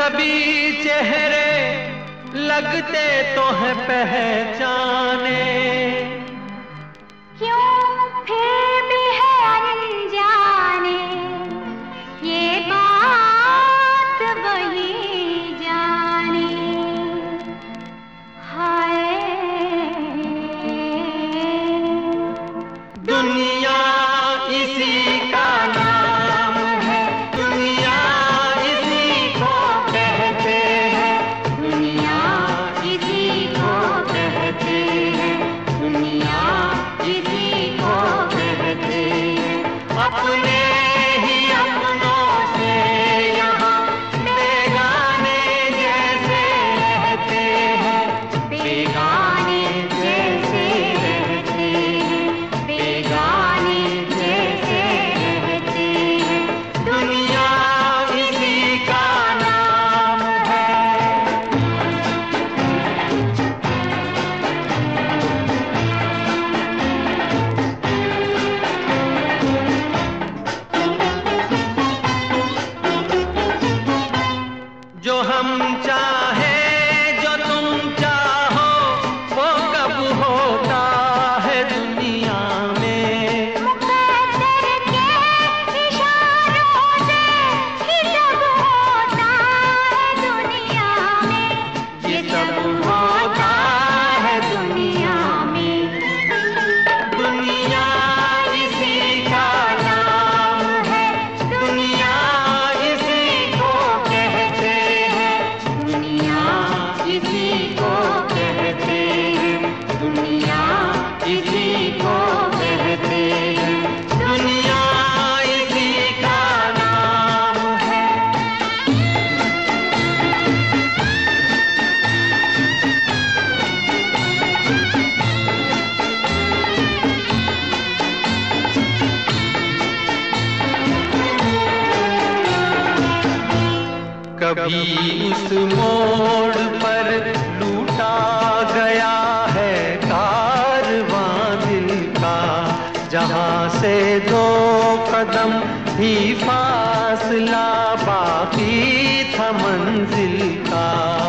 सभी चेहरे लगते तो हैं पहचाने, क्यों फिर भी है अनजाने, ये बात वही जाने। हाय दुनिया इसी का नाम है, दुनिया इसी को कहते हैं, दुनिया इसी को कहते हैं, दुनिया इसी को कहते हैं। अपने ही अपनों से यहाँ बेगाने जैसे रहते हैं, बेगाने जैसे रहते हैं, बेगाने जैसे रहते हैं। दुनिया इसी का नाम है। जो हम चाहे जो तुम चाहो वो कब होता है दुनिया में, मुकद्दर के इशारों से ही सब होता है दुनिया में, ये सब होता है दुनिया में। दुनिया इसी का नाम है, दुनिया इसी को कहते हैं, दुनिया इसी को कहते हैं, दुनिया इसी को कहते हैं, दुनिया इसी का नाम है। कभी उस मोड़ पर लूटा गया है कारवां दिल का, जहां से 2 कदम ही फासला बाकी था मंजिल का।